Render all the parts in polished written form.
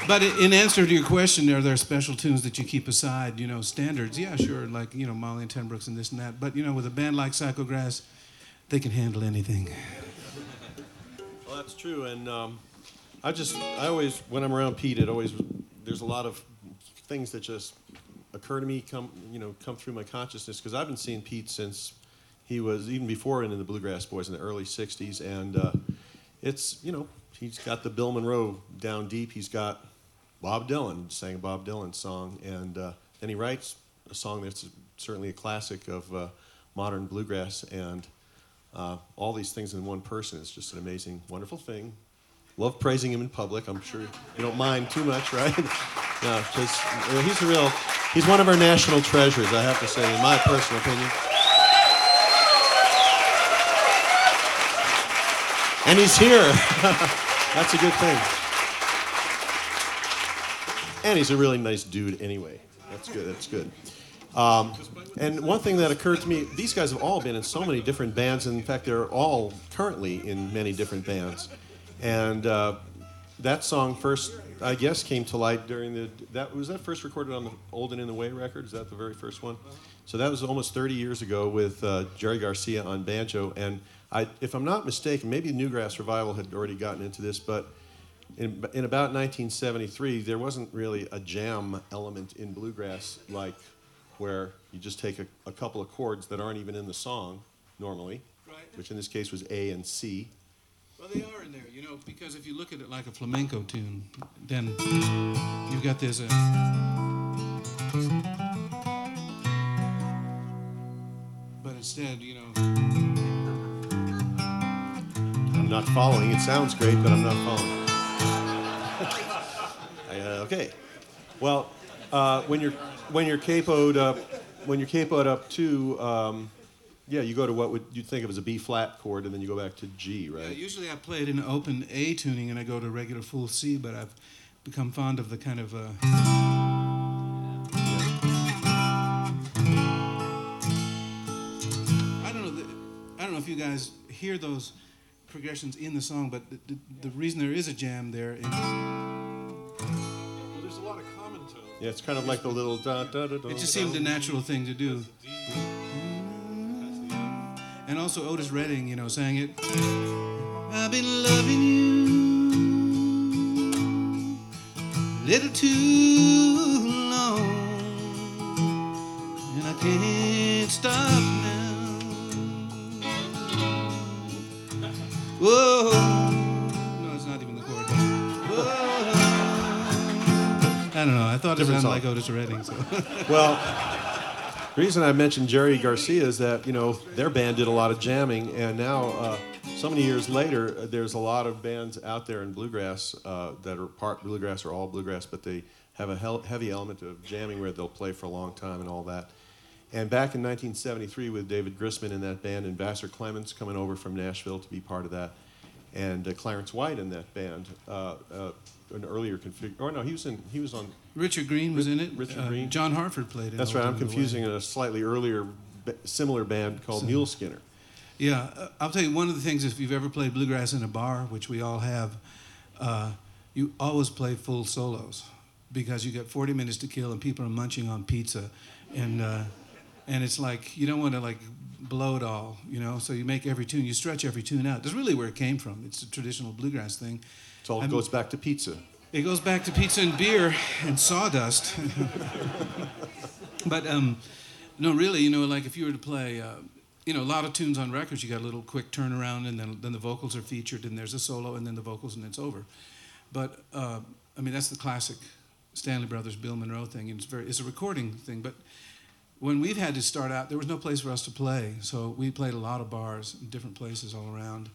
But in answer to your question, are there special tunes that you keep aside? Standards. Yeah, sure. Like Molly and Ten Brooks and this and that. But with a band like Psychograss, they can handle anything. Well, that's true. And I always, when I'm around Pete, there's a lot of things that just occur to me, come through my consciousness, because I've been seeing Pete since he was, even before into the Bluegrass Boys in the early 60s. And it's, he's got the Bill Monroe down deep. He's got Bob Dylan, sang a Bob Dylan song, and then he writes a song that's certainly a classic of modern bluegrass, and all these things in one person is just an amazing, wonderful thing. Love praising him in public. I'm sure you don't mind too much, right? No, because he's one of our national treasures, I have to say, in my personal opinion. And he's here. That's a good thing. And he's a really nice dude anyway. That's good. And one thing that occurred to me, these guys have all been in so many different bands, and in fact, they're all currently in many different bands. And that song first, I guess, came to light during was that first recorded on the Old and in the Way record? Is that the very first one? So that was almost 30 years ago with Jerry Garcia on banjo. And if I'm not mistaken, maybe Newgrass Revival had already gotten into this, but in about 1973, there wasn't really a jam element in bluegrass, like where you just take a couple of chords that aren't even in the song normally, Right. which in this case was A and C. Well, they are in there, because if you look at it like a flamenco tune, then you've got this. But instead, I'm not following. It sounds great, but I'm not following. Okay. Well, when you're capoed up to, you go to what you'd think of as a B flat chord, and then you go back to G, right? Yeah, usually I play it in open A tuning, and I go to regular full C, but I've become fond of the kind of. I don't know if you guys hear those progressions in the song, but the reason there is a jam there is. There's a lot of common tones. Yeah, it's kind of like the little da da da da. It just seemed a natural thing to do. And also Otis Redding, sang it. I've been loving you a little too long, and I can't stop now. Whoa. No, it's not even the chord. Whoa. I don't know. I thought it sounded like Otis Redding. So. Well, the reason I mentioned Jerry Garcia is that, their band did a lot of jamming, and now, so many years later, there's a lot of bands out there in bluegrass that are part bluegrass or all bluegrass, but they have a heavy element of jamming where they'll play for a long time and all that. And back in 1973 with David Grisman in that band and Vassar Clements coming over from Nashville to be part of that, and Clarence White in that band, an earlier he was on. Richard Green was in it. Richard Green. John Hartford played it. That's right. I'm confusing a slightly earlier, similar band called Mule Skinner. Yeah, I'll tell you, one of the things, if you've ever played bluegrass in a bar, which we all have, you always play full solos because you got 40 minutes to kill and people are munching on pizza, and it's like you don't want to blow it all, So you make every tune, you stretch every tune out. That's really where it came from. It's a traditional bluegrass thing. It all goes back to pizza. It goes back to pizza and beer and sawdust. But no, really, if you were to play, a lot of tunes on records, you got a little quick turnaround, and then the vocals are featured, and there's a solo, and then the vocals, and it's over. But that's the classic Stanley Brothers, Bill Monroe thing. And it's a recording thing. But when we've had to start out, there was no place for us to play, so we played a lot of bars, different places all around.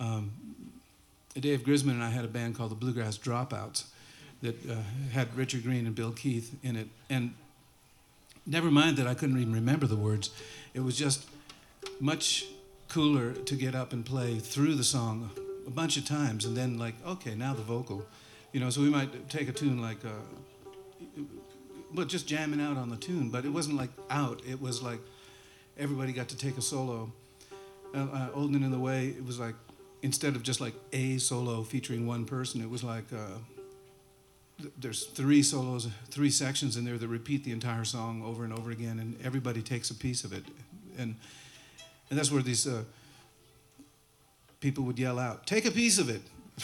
Dave Grisman and I had a band called the Bluegrass Dropouts that had Richard Green and Bill Keith in it. And never mind that I couldn't even remember the words. It was just much cooler to get up and play through the song a bunch of times and then okay, now the vocal. So we might take a tune just jamming out on the tune, but it wasn't out. It was everybody got to take a solo. Old and in the Way, it was instead of just a solo featuring one person, it was there's three solos, three sections in there that repeat the entire song over and over again, and everybody takes a piece of it, and that's where these people would yell out, "Take a piece of it,"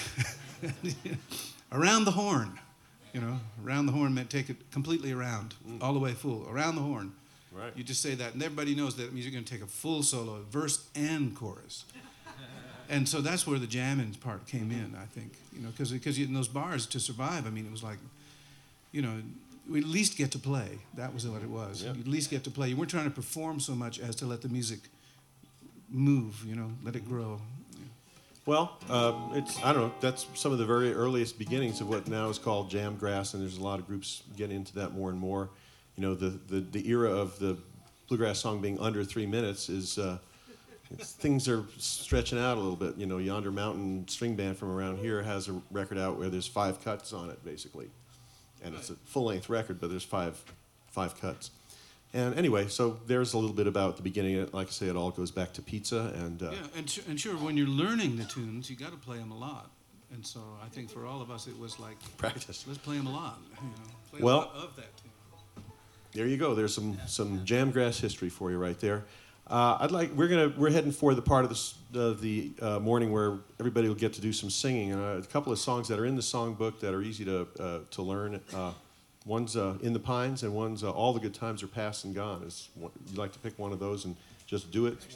around the horn. Around the horn meant take it completely around, all the way full, around the horn. Right. You just say that, and everybody knows that means you're going to take a full solo, verse and chorus. And so that's where the jamming part came in, I think, because in those bars to survive, I mean, it was like, we at least get to play. That was what it was. Yep. You at least get to play. You weren't trying to perform so much as to let the music move, let it grow. Well, I don't know, that's some of the very earliest beginnings of what now is called jamgrass, and there's a lot of groups getting into that more and more. The era of the bluegrass song being under 3 minutes is, things are stretching out a little bit. Yonder Mountain String Band from around here has a record out where there's 5 cuts on it, basically. And it's a full-length record, but there's five cuts. And anyway, so there's a little bit about the beginning. Like I say, it all goes back to pizza. And and sure, when you're learning the tunes, you got to play them a lot. And so I think for all of us, it was like practice. Let's play them a lot. Play Well, a lot of that tune. There you go. There's some jamgrass history for you right there. We're heading for the part of the morning where everybody will get to do some singing. And a couple of songs that are in the songbook that are easy to learn. One's In the Pines, and one's All the Good Times Are Past and Gone. You'd like to pick one of those and just do it?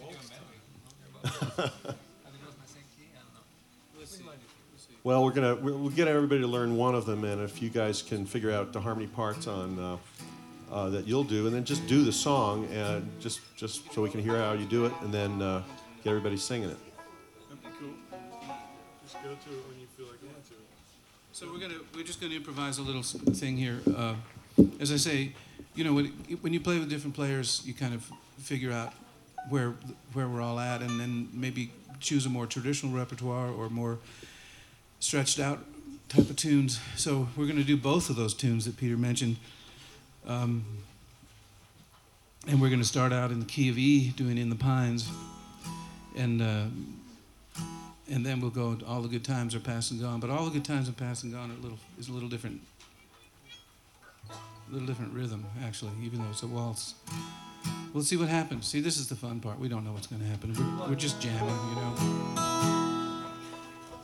Well, we'll get everybody to learn one of them, and if you guys can figure out the harmony parts on that you'll do, and then just do the song, and just so we can hear how you do it, and then get everybody singing it. That'd be cool. Just go to it when you feel like going to it. So we're just gonna improvise a little thing here. As I say, when you play with different players, you kind of figure out where we're all at, and then maybe choose a more traditional repertoire or more stretched out type of tunes. So we're gonna do both of those tunes that Peter mentioned, and we're gonna start out in the key of E, doing In the Pines, and then we'll go, All the Good Times Are Past and Gone. But All the Good Times Are Past and Gone is a little different rhythm, actually, even though it's a waltz. We'll see what happens. See, this is the fun part. We don't know what's going to happen. We're just jamming,